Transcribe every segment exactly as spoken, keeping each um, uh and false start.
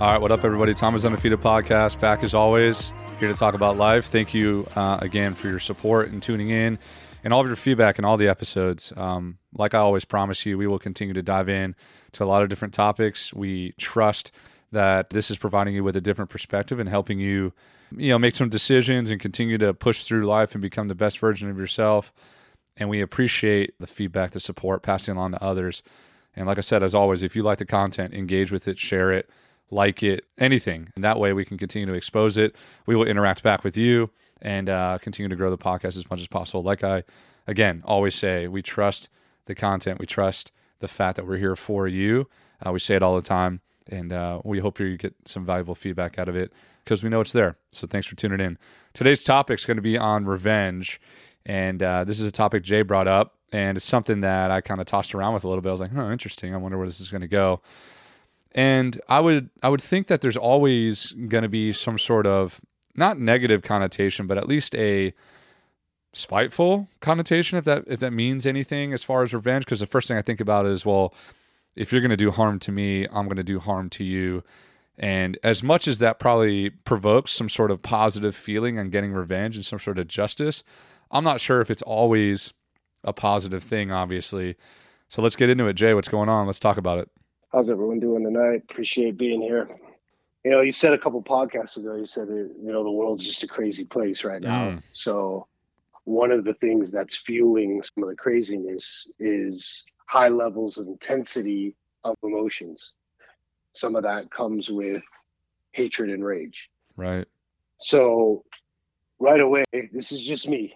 All right, what up, everybody? Thomas Undefeated Podcast, back as always, here to talk about life. Thank you uh, again for your support and tuning in and all of your feedback in all the episodes. Um, like I always promise you, we will continue to dive in to a lot of different topics. We trust that this is providing you with a different perspective and helping you, you know, make some decisions and continue to push through life and become the best version of yourself. And we appreciate the feedback, the support, passing along to others. And like I said, as always, if you like the content, engage with it, share it, like it, anything. And that way we can continue to expose it. We will interact back with you and uh, continue to grow the podcast as much as possible. Like I, again, always say, we trust the content. We trust the fact that we're here for you. Uh, we say it all the time. And uh, we hope you get some valuable feedback out of it because we know it's there. So thanks for tuning in. Today's topic is going to be on revenge. And uh, this is a topic Jay brought up. And it's something that I kind of tossed around with a little bit. I was like, huh, interesting. I wonder where this is going to go. And I would I would think that there's always going to be some sort of, not negative connotation, but at least a spiteful connotation, if that if that means anything as far as revenge. Because the first thing I think about is, well, if you're going to do harm to me, I'm going to do harm to you. And as much as that probably provokes some sort of positive feeling on getting revenge and some sort of justice, I'm not sure if it's always a positive thing, obviously. So let's get into it. Jay, what's going on? Let's talk about it. How's everyone doing tonight? Appreciate being here. You know, you said a couple podcasts ago, you said, that, you know, the world's just a crazy place right now. Mm. So one of the things that's fueling some of the craziness is high levels of intensity of emotions. Some of that comes with hatred and rage. Right. So right away, this is just me.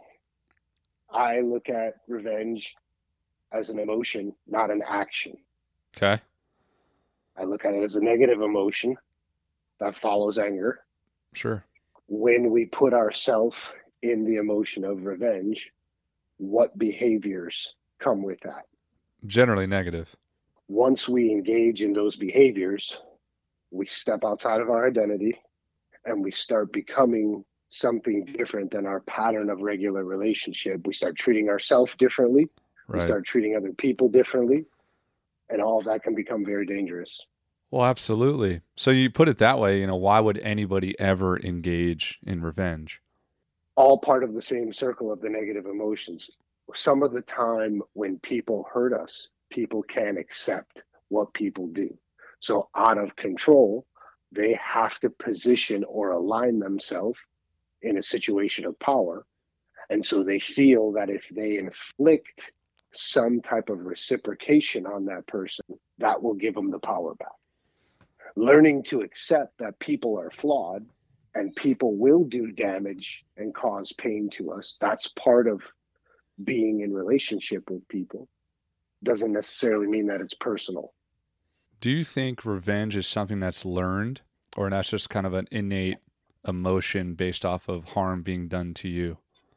I look at revenge as an emotion, not an action. Okay. I look at it as a negative emotion that follows anger. Sure. When we put ourselves in the emotion of revenge, what behaviors come with that? Generally negative. Once we engage in those behaviors, we step outside of our identity and we start becoming something different than our pattern of regular relationship. We start treating ourselves differently. Right. We start treating other people differently. And all of that can become very dangerous. Well, absolutely. So you put it that way, you know, why would anybody ever engage in revenge? All part of the same circle of the negative emotions. Some of the time when people hurt us, people can't accept what people do. So out of control, they have to position or align themselves in a situation of power. And so they feel that if they inflict some type of reciprocation on that person, that will give them the power back. Learning to accept that people are flawed and people will do damage and cause pain to us, that's part of being in relationship with people. Doesn't necessarily mean that it's personal. Do you think revenge is something that's learned, or that's just kind of an innate emotion based off of harm being done to you?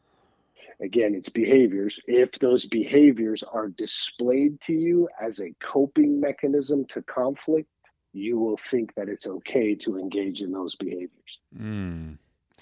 Again, it's behaviors. If those behaviors are displayed to you as a coping mechanism to conflict, you will think that it's okay to engage in those behaviors. Mm.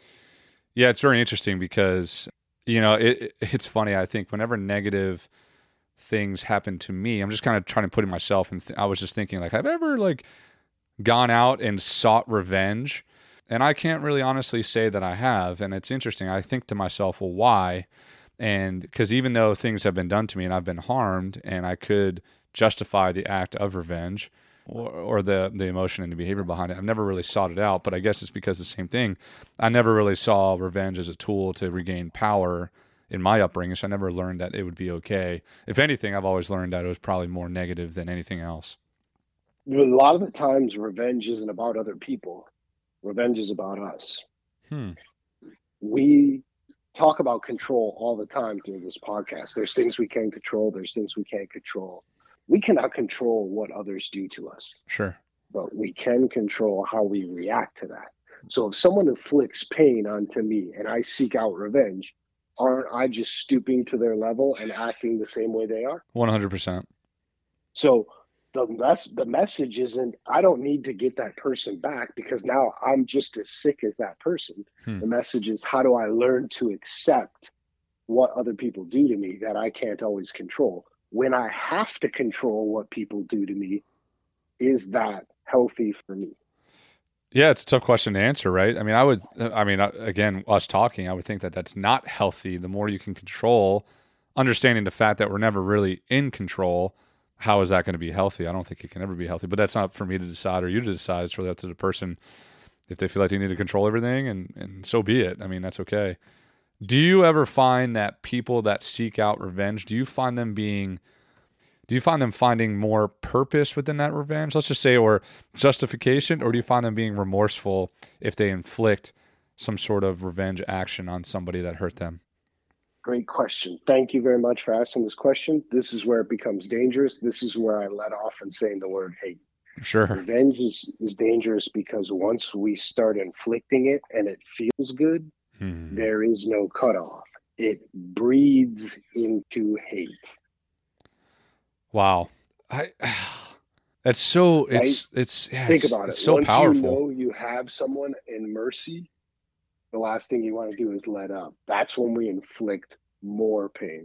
Yeah, it's very interesting because, you know, it, it's funny. I think whenever negative things happen to me, I'm just kind of trying to put in myself, and th- I was just thinking, like, have I ever like gone out and sought revenge? And I can't really honestly say that I have. And it's interesting. I think to myself, well, why? And because even though things have been done to me and I've been harmed and I could justify the act of revenge or, or the, the emotion and the behavior behind it, I've never really sought it out. But I guess it's because the same thing. I never really saw revenge as a tool to regain power in my upbringing. So I never learned that it would be okay. If anything, I've always learned that it was probably more negative than anything else. A lot of the times, revenge isn't about other people. Revenge is about us. Hmm. We talk about control all the time through this podcast. There's things we can control. There's things we can't control. We cannot control what others do to us. Sure. But we can control how we react to that. So if someone inflicts pain onto me and I seek out revenge, aren't I just stooping to their level and acting the same way they are? one hundred percent. So the mes- the message isn't, I don't need to get that person back because now I'm just as sick as that person. Hmm. The message is, how do I learn to accept what other people do to me that I can't always control? When I have to control what people do to me, is that healthy for me? Yeah, it's a tough question to answer, right? I mean, I would, I mean, again, us talking, I would think that that's not healthy. The more you can control, understanding the fact that we're never really in control, how is that going to be healthy? I don't think it can ever be healthy, but that's not for me to decide or you to decide. It's really up to the person if they feel like they need to control everything, and, and so be it. I mean, that's okay. Do you ever find that people that seek out revenge, do you find them being Do you find them finding more purpose within that revenge, let's just say, or justification, or do you find them being remorseful if they inflict some sort of revenge action on somebody that hurt them? Great question. Thank you very much for asking this question. This is where it becomes dangerous. This is where I let off in saying the word hate. Sure. Revenge is, is dangerous because once we start inflicting it and it feels good, hmm. there is no cutoff. It breeds into hate. Wow. I, that's so, it's, right? it's, yeah, think it's, about it's it. so Once powerful. you know you have someone in mercy, the last thing you want to do is let up. That's when we inflict more pain.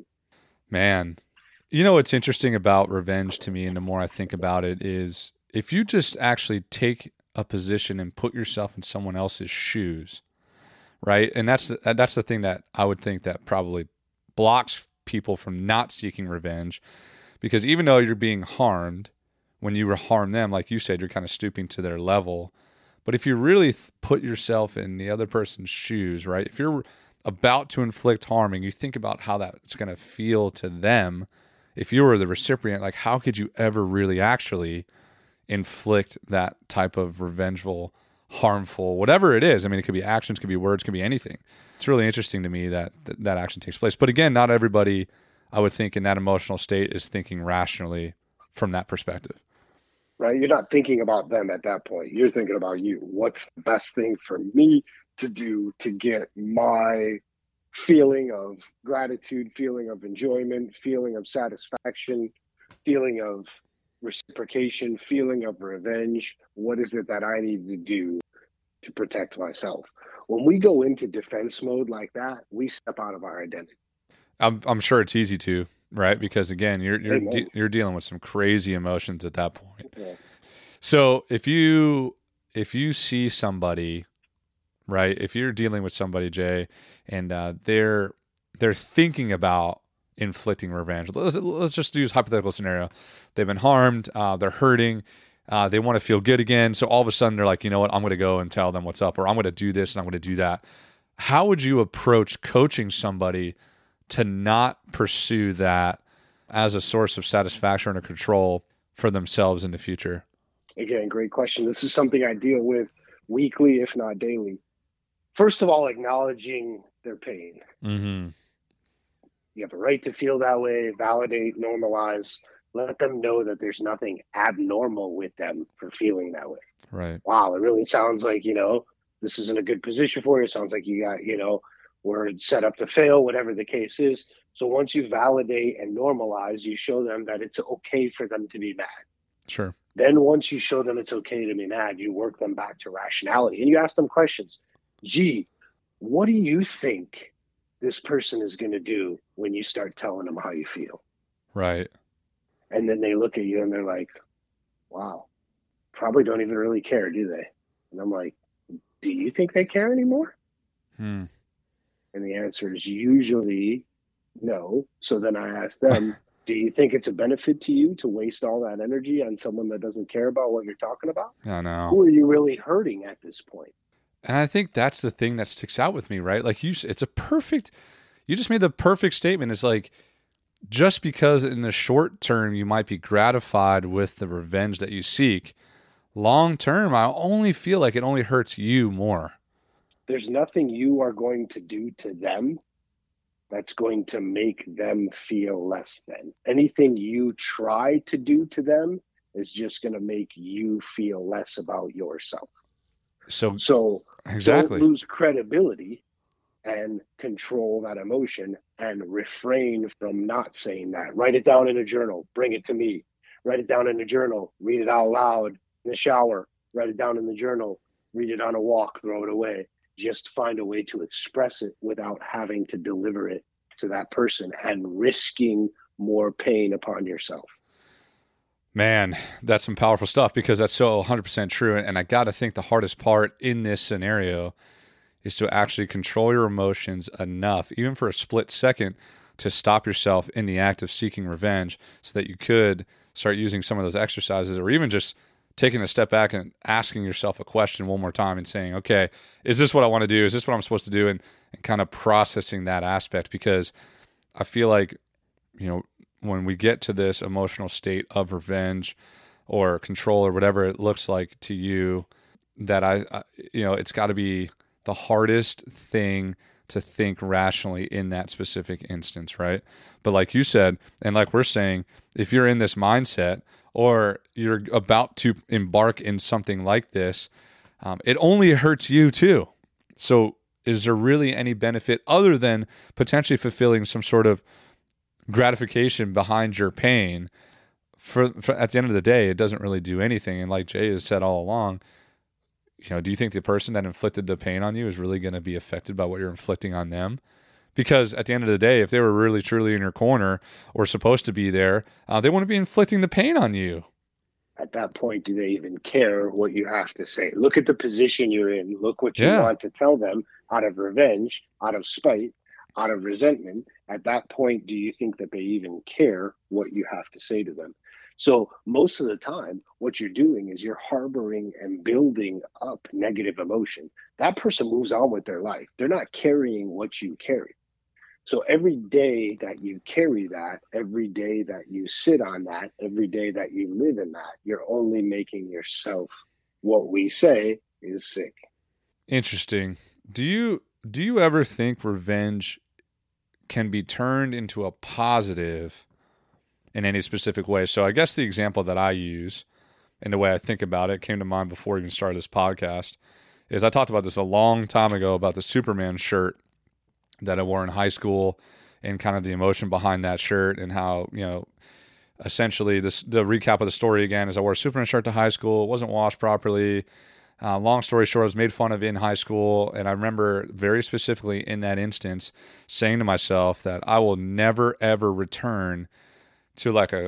Man, you know, what's interesting about revenge to me, and the more I think about it, is if you just actually take a position and put yourself in someone else's shoes, right? And that's the, that's the thing that I would think that probably blocks people from not seeking revenge. Because even though you're being harmed, when you harm them, like you said, you're kind of stooping to their level. But if you really th- put yourself in the other person's shoes, right? If you're about to inflict harm and you think about how that's going to feel to them, if you were the recipient, like how could you ever really actually inflict that type of revengeful, harmful, whatever it is? I mean, it could be actions, could be words, could be anything. It's really interesting to me that th- that action takes place. But again, not everybody, I would think, in that emotional state is thinking rationally from that perspective. Right? You're not thinking about them at that point. You're thinking about you. What's the best thing for me to do to get my feeling of gratitude, feeling of enjoyment, feeling of satisfaction, feeling of reciprocation, feeling of revenge? What is it that I need to do to protect myself? When we go into defense mode like that, we step out of our identity. I'm I'm sure it's easy to, right? Because again, you're you're de- you're dealing with some crazy emotions at that point. Yeah. So if you if you see somebody, right? If you're dealing with somebody, Jay, and uh, they're they're thinking about inflicting revenge. Let's let's just use a hypothetical scenario. They've been harmed. Uh, they're hurting. Uh, they want to feel good again. So all of a sudden they're like, you know what? I'm going to go and tell them what's up, or I'm going to do this and I'm going to do that. How would you approach coaching somebody to not pursue that as a source of satisfaction or control for themselves in the future? Again, great question. This is something I deal with weekly, if not daily. First of all, acknowledging their pain. Mm-hmm. You have a right to feel that way, validate, normalize, let them know that there's nothing abnormal with them for feeling that way. Right. Wow, it really sounds like, you know, this isn't a good position for you. It sounds like you got, you know, we're set up to fail, whatever the case is. So once you validate and normalize, you show them that it's okay for them to be mad. Sure. Then once you show them it's okay to be mad, you work them back to rationality and you ask them questions. Gee, what do you think this person is going to do when you start telling them how you feel? Right. And then they look at you and they're like, wow, probably don't even really care, do they? And I'm like, do you think they care anymore? Hmm. And the answer is usually no. So then I ask them, do you think it's a benefit to you to waste all that energy on someone that doesn't care about what you're talking about? I know. Who are you really hurting at this point? And I think that's the thing that sticks out with me, right? Like you, it's a perfect, you just made the perfect statement. It's like, just because in the short term you might be gratified with the revenge that you seek, long term, I only feel like it only hurts you more. There's nothing you are going to do to them that's going to make them feel less than. Anything you try to do to them is just going to make you feel less about yourself. So, so exactly. Don't lose credibility and control that emotion and refrain from not saying that. Write it down in a journal. Bring it to me. Write it down in a journal. Read it out loud in the shower. Write it down in the journal. Read it on a walk. Throw it away. Just find a way to express it without having to deliver it to that person and risking more pain upon yourself. Man, that's some powerful stuff, because that's so one hundred percent true. And I got to think the hardest part in this scenario is to actually control your emotions enough, even for a split second, to stop yourself in the act of seeking revenge, so that you could start using some of those exercises, or even just taking a step back and asking yourself a question one more time and saying, okay, is this what I want to do? Is this what I'm supposed to do? And, and kind of processing that aspect, because I feel like, you know, when we get to this emotional state of revenge or control or whatever it looks like to you, that I, I you know, it's got to be the hardest thing to think rationally in that specific instance, right? But like you said, and like we're saying, if you're in this mindset or you're about to embark in something like this, um, it only hurts you too. So is there really any benefit other than potentially fulfilling some sort of gratification behind your pain? For, for at the end of the day, it doesn't really do anything. And like Jay has said all along, you know, do you think the person that inflicted the pain on you is really going to be affected by what you're inflicting on them? Because at the end of the day, if they were really truly in your corner or supposed to be there, uh, they wouldn't be inflicting the pain on you. At that point, do they even care what you have to say? Look at the position you're in. Look what you Yeah. want to tell them out of revenge, out of spite, out of resentment. At that point, do you think that they even care what you have to say to them? So most of the time, what you're doing is you're harboring and building up negative emotion. That person moves on with their life. They're not carrying what you carry. So every day that you carry that, every day that you sit on that, every day that you live in that, you're only making yourself, what we say is sick. Interesting. Do you do you ever think revenge can be turned into a positive in any specific way? So I guess the example that I use and the way I think about it came to mind before we even started this podcast is I talked about this a long time ago about the Superman shirt that I wore in high school and kind of the emotion behind that shirt, and how, you know, essentially this, the recap of the story again is I wore a Superman shirt to high school. It wasn't washed properly. Uh, long story short, I was made fun of in high school. And I remember very specifically in that instance saying to myself that I will never, ever return to like a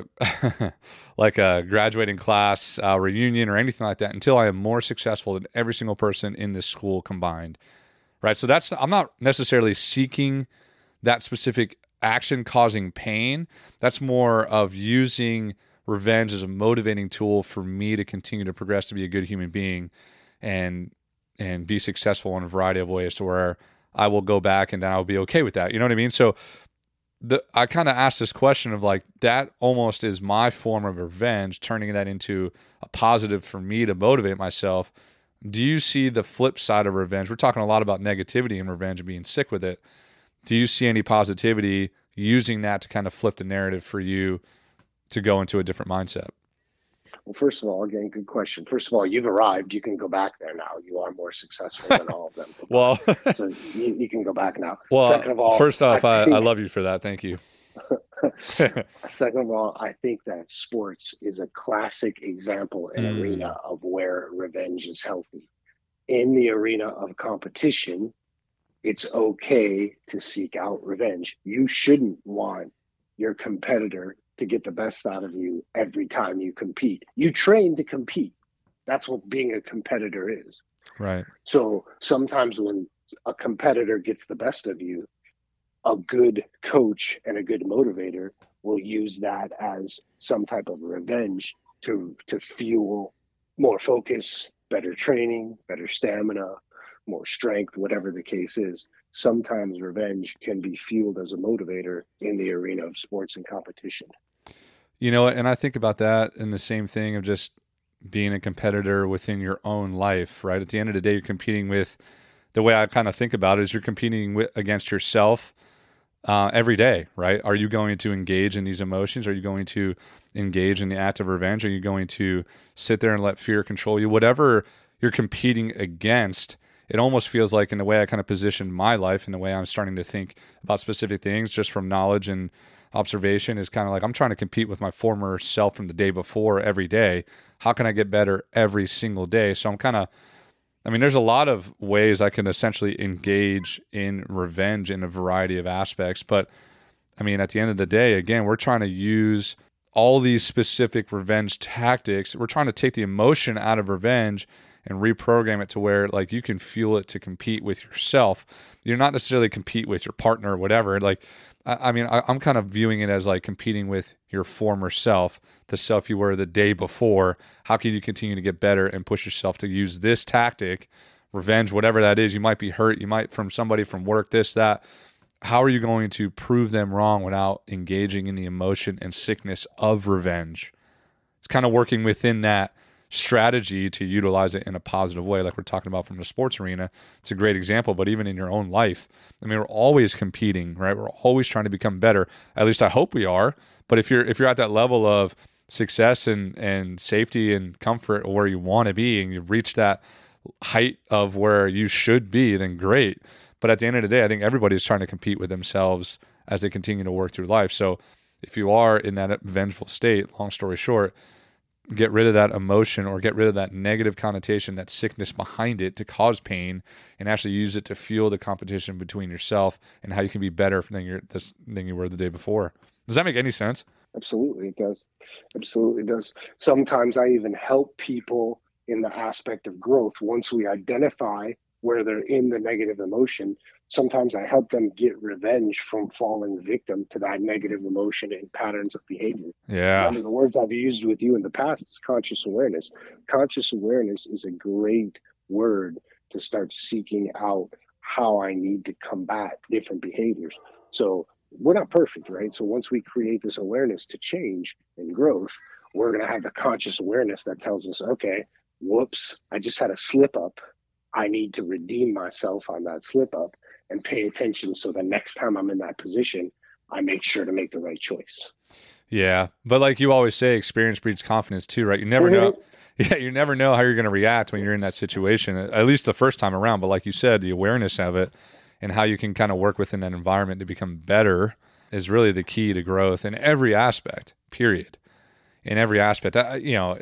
like a graduating class uh, reunion or anything like that until I am more successful than every single person in this school combined. Right. So that's, I'm not necessarily seeking that specific action causing pain. That's more of using revenge as a motivating tool for me to continue to progress, to be a good human being and, and be successful in a variety of ways, to where I will go back and then I'll be okay with that. You know what I mean? So the, I kind of asked this question of like, that almost is my form of revenge, turning that into a positive for me to motivate myself. Do you see the flip side of revenge? We're talking a lot about negativity and revenge and being sick with it. Do you see any positivity using that to kind of flip the narrative for you to go into a different mindset? Well, first of all, again, good question. First of all, you've arrived. You can go back there now. You are more successful than all of them. Well, so you, you can go back now. Well, Second of all, first off, I, I, think, I love you for that. Thank you. Second of all, I think that sports is a classic example and mm. arena of where revenge is healthy. In the arena of competition, it's okay to seek out revenge. You shouldn't want your competitor to get the best out of you every time you compete. You train to compete. That's what being a competitor is. Right. So sometimes when a competitor gets the best of you, a good coach and a good motivator will use that as some type of revenge to to fuel more focus, better training, better stamina, more strength, whatever the case is. Sometimes revenge can be fueled as a motivator in the arena of sports and competition. You know, and I think about that in the same thing of just being a competitor within your own life, right? At the end of the day, you're competing with, the way I kind of think about it is you're competing with, against yourself uh, every day, right? Are you going to engage in these emotions? Are you going to engage in the act of revenge? Are you going to sit there and let fear control you? Whatever you're competing against, it almost feels like, in the way I kind of position my life and the way I'm starting to think about specific things just from knowledge and observation, is kind of like I'm trying to compete with my former self from the day before every day. How can I get better every single day? So I'm kind of, I mean, there's a lot of ways I can essentially engage in revenge in a variety of aspects. But I mean, at the end of the day, again, we're trying to use all these specific revenge tactics. We're trying to take the emotion out of revenge and reprogram it to where like you can fuel it to compete with yourself. You're not necessarily compete with your partner or whatever. Like, I, I mean, I, I'm kind of viewing it as like competing with your former self, the self you were the day before. How can you continue to get better and push yourself to use this tactic, revenge, whatever that is? You might be hurt. You might from somebody from work, this, that. How are you going to prove them wrong without engaging in the emotion and sickness of revenge? It's kind of working within that strategy to utilize it in a positive way, like we're talking about from the sports arena. It's a great example, but even in your own life, I mean, we're always competing, right? We're always trying to become better. At least I hope we are. But if you're if you're at that level of success and and safety and comfort where you want to be, and you've reached that height of where you should be, then great. But at the end of the day, I think everybody's trying to compete with themselves as they continue to work through life. So if you are in that vengeful state, long story short, get rid of that emotion or get rid of that negative connotation, that sickness behind it to cause pain, and actually use it to fuel the competition between yourself and how you can be better than, you're, than you were the day before. Does that make any sense? Absolutely, it does. Absolutely it does. Sometimes I even help people in the aspect of growth. Once we identify where they're in the negative emotion, sometimes I help them get revenge from falling victim to that negative emotion and patterns of behavior. Yeah. One of the words I've used with you in the past is conscious awareness. Conscious awareness is a great word to start seeking out how I need to combat different behaviors. So we're not perfect, right? So once we create this awareness to change and growth, we're going to have the conscious awareness that tells us, okay, whoops, I just had a slip up. I need to redeem myself on that slip up and pay attention so the next time I'm in that position, I make sure to make the right choice. Yeah. But like you always say, experience breeds confidence too, right? You never know. Yeah, you never know how you're going to react when you're in that situation, at least the first time around. But like you said, the awareness of it and how you can kind of work within that environment to become better is really the key to growth in every aspect, period. In every aspect. I, you know,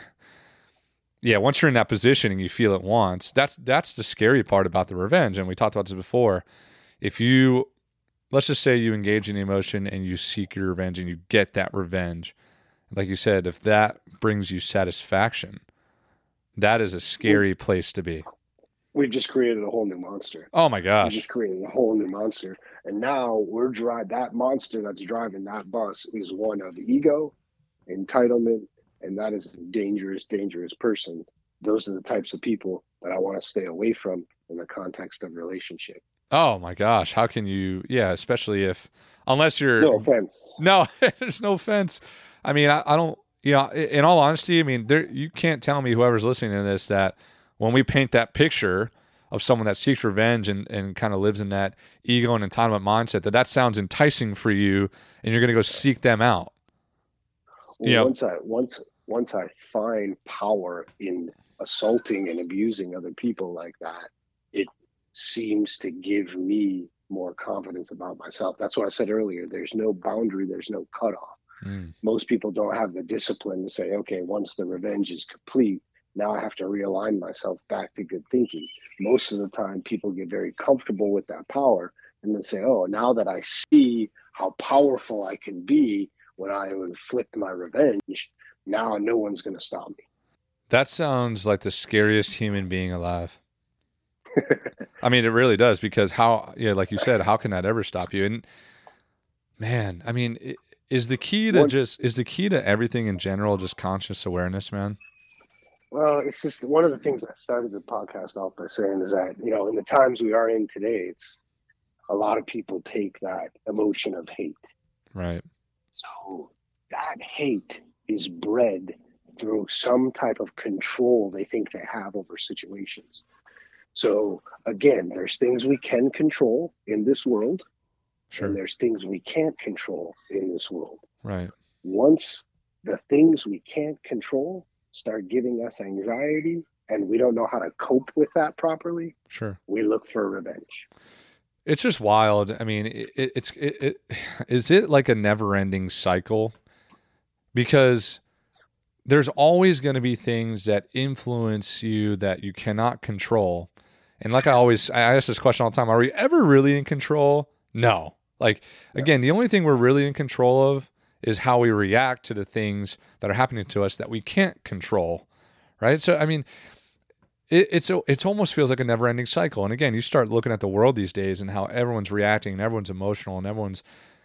yeah, once you're in that position and you feel it once, that's that's the scary part about the revenge. And we talked about this before. If you, let's just say you engage in the emotion and you seek your revenge and you get that revenge, like you said, if that brings you satisfaction, that is a scary place to be. We've just created a whole new monster. Oh my gosh. We just created a whole new monster. And now we're driving, that monster that's driving that bus is one of ego, entitlement, and that is a dangerous, dangerous person. Those are the types of people that I want to stay away from in the context of relationship. Oh my gosh. How can you, yeah, especially if, unless you're. No offense. No, there's no offense. I mean, I, I don't, you know, in all honesty, I mean, there, you can't tell me whoever's listening to this that when we paint that picture of someone that seeks revenge and, and kind of lives in that ego and entitlement mindset, that that sounds enticing for you and you're going to go seek them out. Well, you know, once I, once, once I find power in assaulting and abusing other people like that, it seems to give me more confidence about myself. That's what I said earlier. There's no boundary. There's no cutoff. Mm. Most people don't have the discipline to say, okay, once the revenge is complete, now I have to realign myself back to good thinking. Most of the time, people get very comfortable with that power and then say, oh, now that I see how powerful I can be when I inflict my revenge, now no one's going to stop me. That sounds like the scariest human being alive. I mean, it really does, because how, yeah, like you said, how can that ever stop you? And man, I mean, is the key to One, just, is the key to everything in general just conscious awareness, man? Well, it's just one of the things I started the podcast off by saying is that, you know, in the times we are in today, it's a lot of people take that emotion of hate. Right. So that hate is bred through some type of control they think they have over situations. So again, there's things we can control in this world, sure, and there's things we can't control in this world. Right. Once the things we can't control start giving us anxiety and we don't know how to cope with that properly, sure, we look for revenge. It's just wild. I mean, it, it's it, it is it like a never-ending cycle? Because there's always going to be things that influence you that you cannot control. And like I always, I ask this question all the time, are we ever really in control? No. Like, again, the only thing we're really in control of is how we react to the things that are happening to us that we can't control, right? So, I mean, it, it's it almost feels like a never-ending cycle. And again, you start looking at the world these days and how everyone's reacting, and everyone's emotional, and everyone's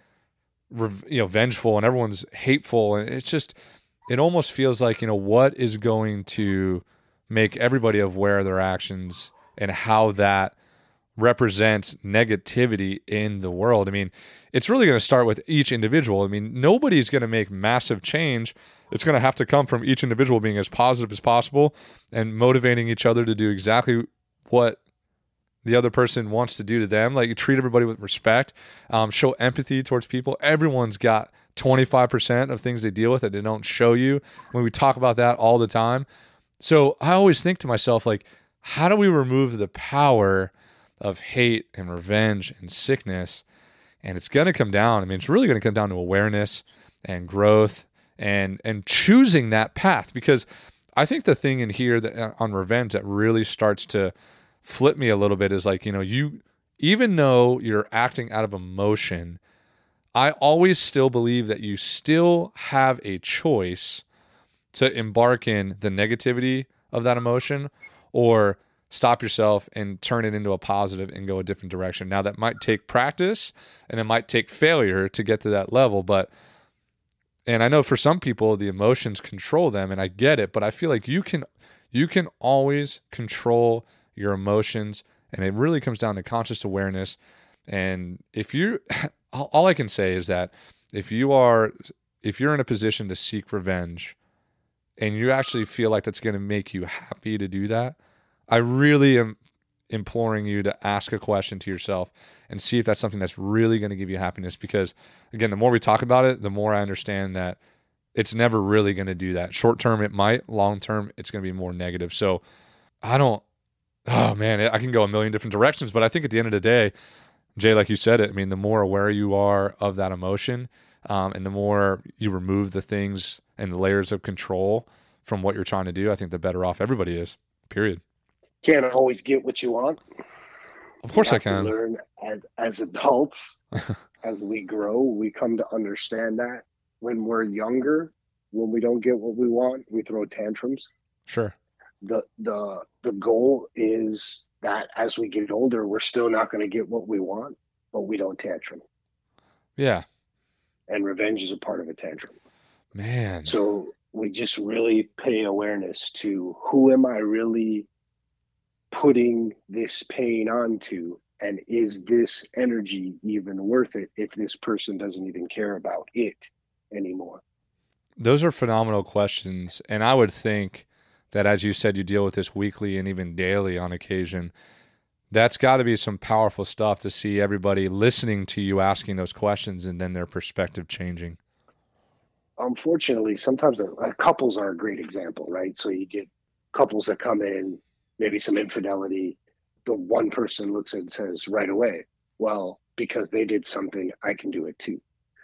you know vengeful, and everyone's hateful, and it's just it almost feels like, you know, what is going to make everybody aware of their actions and how that represents negativity in the world. I mean, it's really going to start with each individual. I mean, nobody's going to make massive change. It's going to have to come from each individual being as positive as possible and motivating each other to do exactly what the other person wants to do to them. Like, you treat everybody with respect, um, show empathy towards people. Everyone's got twenty-five percent of things they deal with that they don't show you. When we talk about that all the time. So I always think to myself, like, how do we remove the power of hate and revenge and sickness? And it's going to come down. I mean, it's really going to come down to awareness and growth and and choosing that path. Because I think the thing in here that on revenge that really starts to flip me a little bit is like, you know, you, even though you're acting out of emotion, I always still believe that you still have a choice to embark in the negativity of that emotion or stop yourself and turn it into a positive and go a different direction. Now, that might take practice and it might take failure to get to that level, but and I know for some people the emotions control them, and I get it, but I feel like you can you can always control your emotions, and it really comes down to conscious awareness. And if you all I can say is that if you are if you're in a position to seek revenge and you actually feel like that's going to make you happy to do that, I really am imploring you to ask a question to yourself and see if that's something that's really going to give you happiness. Because again, the more we talk about it, the more I understand that it's never really going to do that. Short term, it might. Long term, it's going to be more negative. So I don't, oh man, I can go a million different directions, but I think at the end of the day, Jay, like you said it, I mean, the more aware you are of that emotion, um, and the more you remove the things and the layers of control from what you're trying to do, I think the better off everybody is, period. Can't always get what you want. Of course I can. Learn as, as adults, as we grow, we come to understand that when we're younger, when we don't get what we want, we throw tantrums. Sure. The the the goal is that as we get older, we're still not going to get what we want, but we don't tantrum. Yeah. And revenge is a part of a tantrum. Man. So we just really pay awareness to who am I really putting this pain onto, and is this energy even worth it if this person doesn't even care about it anymore? Those are phenomenal questions. And I would think that, as you said, you deal with this weekly and even daily on occasion. That's got to be some powerful stuff to see everybody listening to you asking those questions and then their perspective changing. Unfortunately, sometimes a, a couples are a great example, right? So you get couples that come in, maybe some infidelity. The one person looks and says right away, well, because they did something, I can do it too.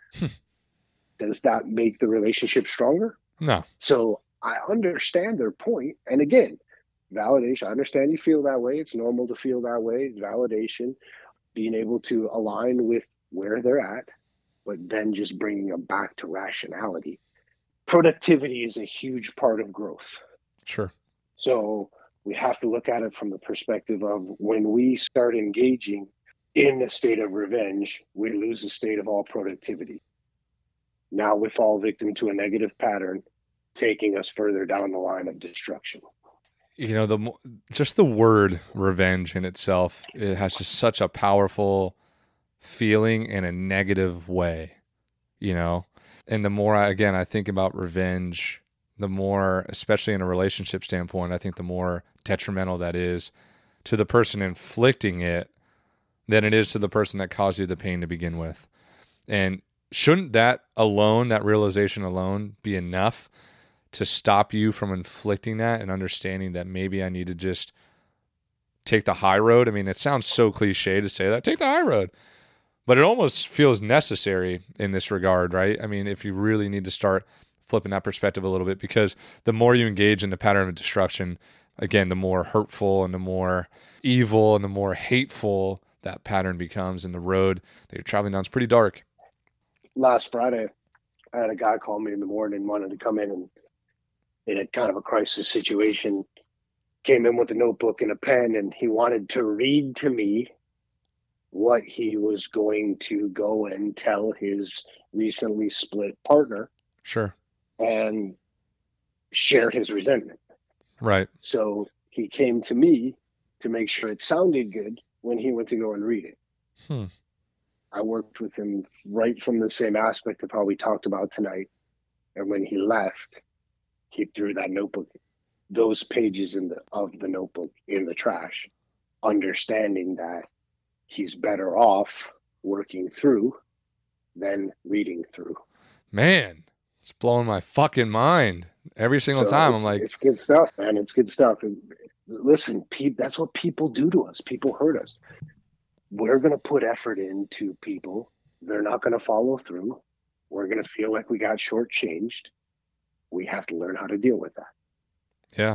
Does that make the relationship stronger? No. So I understand their point. And again, validation. I understand you feel that way. It's normal to feel that way. Validation, being able to align with where they're at, but then just bringing them back to rationality. Productivity is a huge part of growth. Sure. So we have to look at it from the perspective of when we start engaging in the state of revenge, we lose the state of all productivity. Now we fall victim to a negative pattern, taking us further down the line of destruction. You know, the just the word revenge in itself, it has just such a powerful feeling in a negative way, you know? And the more I, again, I think about revenge, the more, especially in a relationship standpoint, I think the more detrimental that is to the person inflicting it than it is to the person that caused you the pain to begin with. And shouldn't that alone, that realization alone, be enough to stop you from inflicting that and understanding that maybe I need to just take the high road? I mean, it sounds so cliche to say that, take the high road, but it almost feels necessary in this regard, right? I mean, if you really need to start flipping that perspective a little bit, because the more you engage in the pattern of destruction, again, the more hurtful and the more evil and the more hateful that pattern becomes, and the road that you're traveling down is pretty dark. Last Friday, I had a guy call me in the morning, wanted to come in and in a kind of a crisis situation, came in with a notebook and a pen, and he wanted to read to me what he was going to go and tell his recently split partner. Sure. And share his resentment. Right. So he came to me to make sure it sounded good when he went to go and read it. Hmm. I worked with him right from the same aspect of how we talked about tonight. And when he left, he threw that notebook, those pages in the of the notebook in the trash, understanding that he's better off working through than reading through. Man, it's blowing my fucking mind every single So time. it's- I'm like, it's good stuff, man. It's good stuff. And listen, pe- that's what people do to us. People hurt us. We're going to put effort into people. They're not going to follow through. We're going to feel like we got shortchanged. We have to learn how to deal with that. yeah.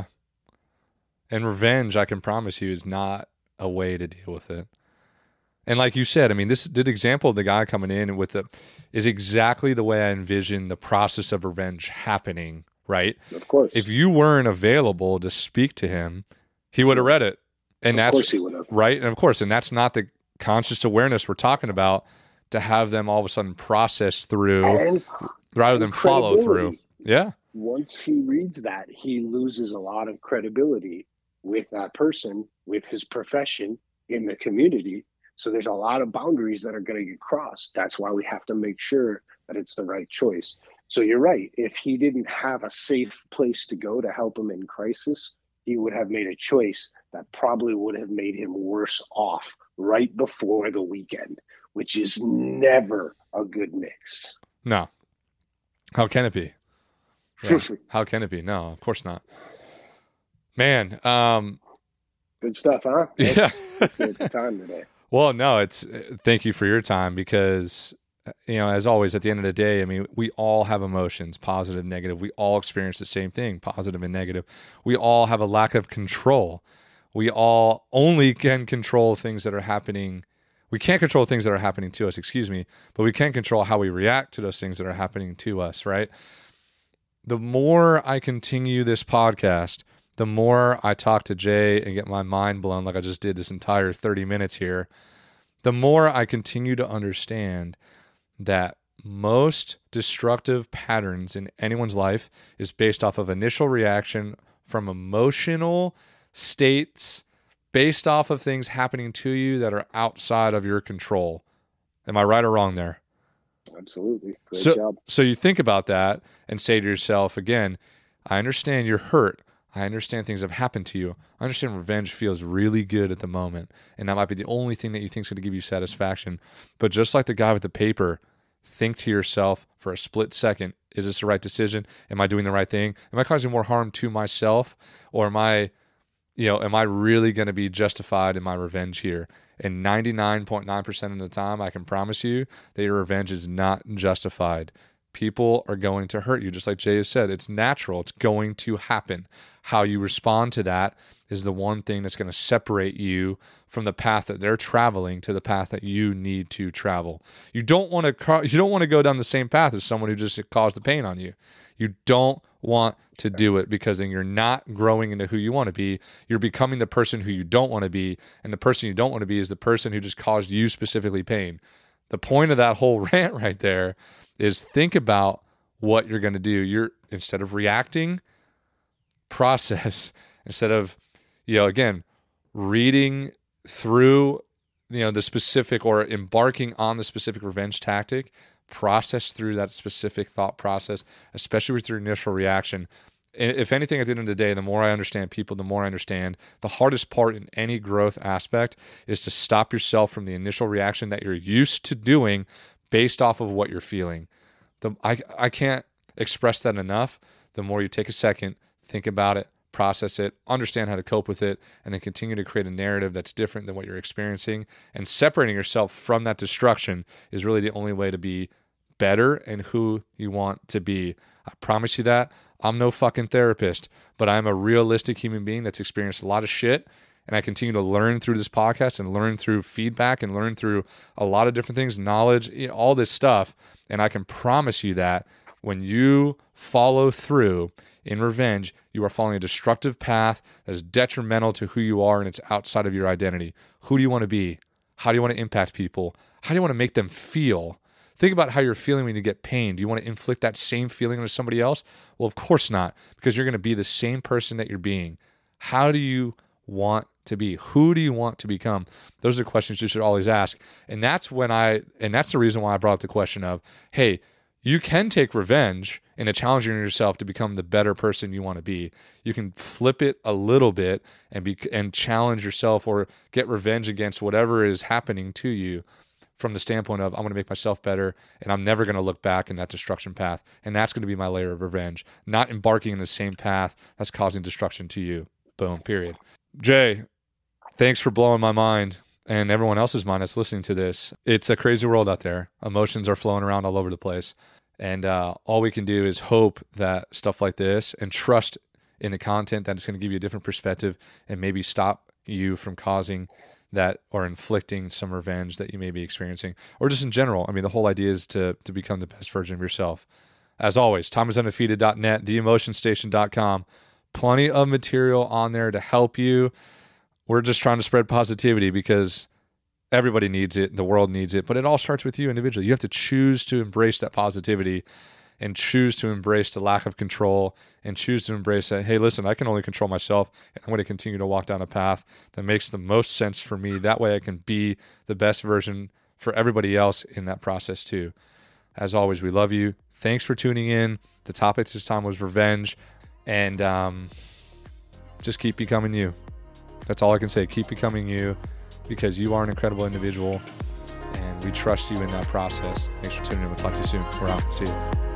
And revenge, I can promise you, is not a way to deal with it. And like you said, I mean, this the example of the guy coming in with the is exactly the way I envision the process of revenge happening, right? Of course. If you weren't available to speak to him, he would have read it. And of that's course he would have. right. And of course, and that's not the conscious awareness we're talking about, to have them all of a sudden process through And rather than follow through. credibility. Yeah. Once he reads that, he loses a lot of credibility with that person, with his profession, in the community. So there's a lot of boundaries that are going to get crossed. That's why we have to make sure that it's the right choice. So you're right. If he didn't have a safe place to go to help him in crisis, he would have made a choice that probably would have made him worse off right before the weekend, which is never a good mix. No. How can it be? Yeah. How can it be? No, of course not. Man, um, good stuff, huh? Yeah. That's the time today. Well, no, it's thank you for your time, because, you know, as always, at the end of the day, I mean, we all have emotions, positive, negative. We all experience the same thing, positive and negative. We all have a lack of control. We all only can control things that are happening. We can't control things that are happening to us, excuse me, but we can control how we react to those things that are happening to us, right? The more I continue this podcast, the more I talk to Jay and get my mind blown like I just did this entire thirty minutes here, the more I continue to understand that most destructive patterns in anyone's life is based off of initial reaction from emotional states based off of things happening to you that are outside of your control. Am I right or wrong there? Absolutely. Great so, job. So you think about that and say to yourself, again, I understand you're hurt. I understand things have happened to you. I understand revenge feels really good at the moment, and that might be the only thing that you think is going to give you satisfaction. But just like the guy with the paper, think to yourself for a split second, is this the right decision? Am I doing the right thing? Am I causing more harm to myself, or am I, you know, am I really going to be justified in my revenge here? And ninety-nine point nine percent of the time, I can promise you that your revenge is not justified. People are going to hurt you, just like Jay has said. It's natural. It's going to happen. How you respond to that is the one thing that's going to separate you from the path that they're traveling to the path that you need to travel. You don't want to you don't want to go down the same path as someone who just caused the pain on you. You don't want to do it, because then you're not growing into who you want to be. You're becoming the person who you don't want to be, and the person you don't want to be is the person who just caused you specifically pain. The point of that whole rant right there is think about what you're going to do. You're, instead of reacting, process. Instead of, you know, again, reading through, you know, the specific or embarking on the specific revenge tactic, process through that specific thought process, especially with your initial reaction. If anything, at the end of the day, the more I understand people, the more I understand the hardest part in any growth aspect is to stop yourself from the initial reaction that you're used to doing based off of what you're feeling. The, I, I can't express that enough. The more you take a second, think about it, process it, understand how to cope with it, and then continue to create a narrative that's different than what you're experiencing. And separating yourself from that destruction is really the only way to be better and who you want to be. I promise you that. I'm no fucking therapist, but I'm a realistic human being that's experienced a lot of shit, and I continue to learn through this podcast and learn through feedback and learn through a lot of different things, knowledge, you know, all this stuff, and I can promise you that when you follow through in revenge, you are following a destructive path that is detrimental to who you are, and it's outside of your identity. Who do you want to be? How do you want to impact people? How do you want to make them feel? Think about how you're feeling when you get pain. Do you want to inflict that same feeling on somebody else? Well, of course not, because you're going to be the same person that you're being. How do you want to be? Who do you want to become? Those are questions you should always ask. And that's when I, and that's the reason why I brought up the question of, hey, you can take revenge in a challenging yourself to become the better person you want to be. You can flip it a little bit and be and challenge yourself or get revenge against whatever is happening to you from the standpoint of, I'm going to make myself better and I'm never going to look back in that destruction path. And that's going to be my layer of revenge, not embarking in the same path that's causing destruction to you. Boom, period. Jay, thanks for blowing my mind and everyone else's mind that's listening to this. It's a crazy world out there. Emotions are flowing around all over the place. And uh, all we can do is hope that stuff like this and trust in the content that it's going to give you a different perspective and maybe stop you from causing that or inflicting some revenge that you may be experiencing, or just in general. I mean, the whole idea is to to become the best version of yourself. As always, thomas undefeated dot net, the emotion station dot com. Plenty of material on there to help you. We're just trying to spread positivity because everybody needs it. The world needs it, but it all starts with you individually. You have to choose to embrace that positivity and choose to embrace the lack of control and choose to embrace that, hey, listen, I can only control myself, and I'm going to continue to walk down a path that makes the most sense for me. That way I can be the best version for everybody else in that process too. As always, we love you. Thanks for tuning in. The topic this time was revenge, and um, just keep becoming you. That's all I can say. Keep becoming you, because you are an incredible individual, and we trust you in that process. Thanks for tuning in. We'll talk to you soon. We're out. See you.